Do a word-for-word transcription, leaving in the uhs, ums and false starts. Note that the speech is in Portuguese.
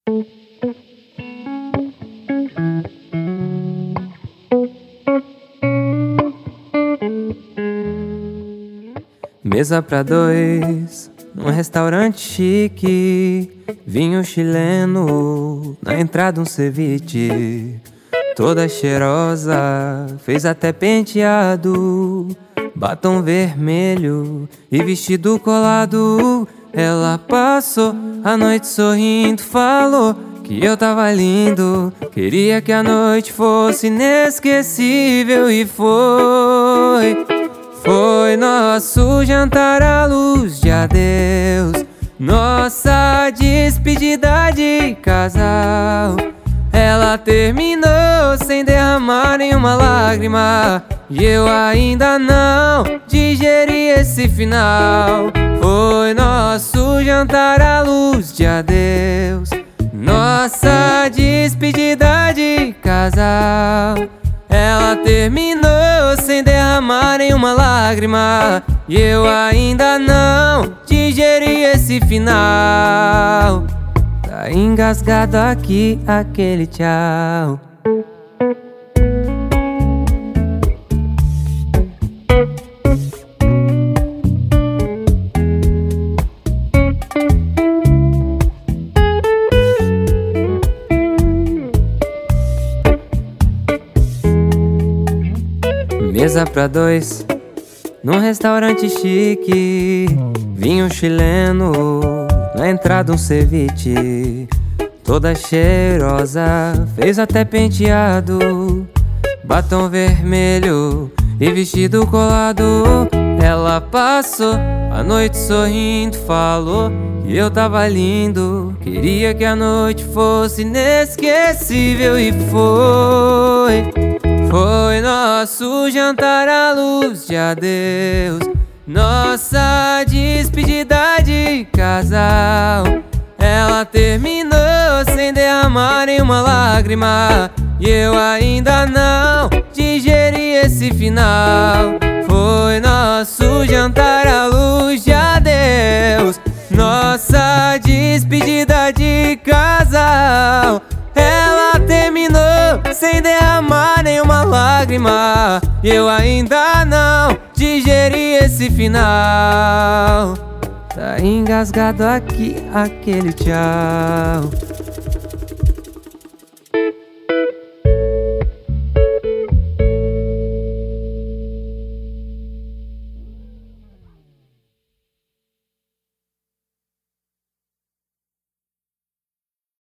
Mesa pra dois, num restaurante chique. Vinho chileno, na entrada um ceviche. Toda cheirosa, fez até penteado. Batom vermelho e vestido colado. Ela passou a noite sorrindo, falou que eu tava lindo. Queria que a noite fosse inesquecível e foi. Foi nosso jantar à luz de adeus, nossa despedida de casal. Ela terminou sem derramar nenhuma lágrima, e eu ainda não digeri esse final. Foi nosso jantar à luz de adeus, nossa despedida de casal. Ela terminou sem derramar nenhuma lágrima, e eu ainda não digeri esse final. Tá engasgado aqui aquele tchau. Mesa pra dois, num restaurante chique. Vinho chileno, na entrada um ceviche. Toda cheirosa, fez até penteado. Batom vermelho e vestido colado. Ela passou a noite sorrindo, falou que eu tava lindo. Queria que a noite fosse inesquecível e foi. Foi nosso jantar à luz de adeus, nossa despedida de casal. Ela terminou sem derramar nenhuma lágrima, e eu ainda não digeri esse final. Foi nosso jantar à luz de adeus, nossa despedida de casal. Ela terminou sem derramar nenhuma lágrima, e eu ainda não digeri esse final. Tá engasgado aqui aquele tchau.